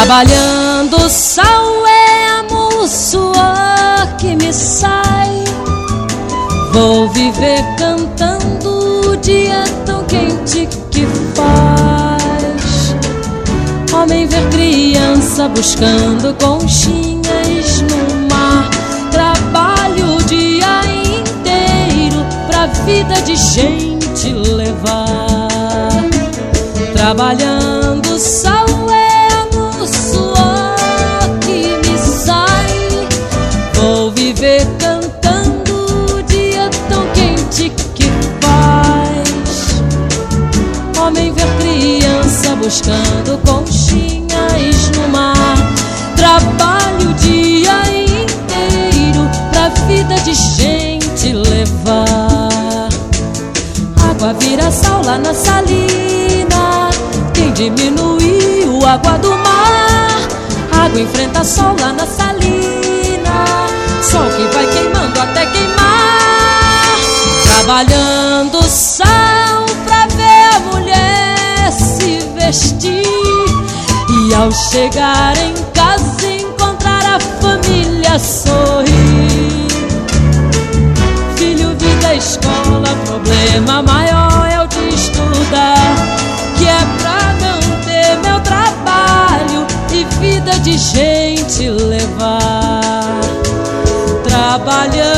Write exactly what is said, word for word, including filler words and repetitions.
Trabalhando o sol é amor, o suor que me sai. Vou viver cantando o dia tão quente que faz. Homem ver criança buscando conchinhas no mar. Trabalho o dia inteiro pra vida de gente levar. Trabalhando o sol é amor, o suor que me sai. Vou viver cantando o dia tão quente que faz. Homem ver criança buscando conchinhas no mar. Trabalho o dia inteiro pra vida de gente levar. Água vira sal lá na salina. Quem diminuiu a água do mar? Água enfrenta sol lá na salina. Sol que vai queimando até queimar. Trabalhando o sol pra ver a mulher se vestir. E ao chegar em casa encontrar a família sorrir. Filho, vida, escola, problema maior é o de estudar, que é pra manter meu trabalho e vida de gente levar. Trabalhando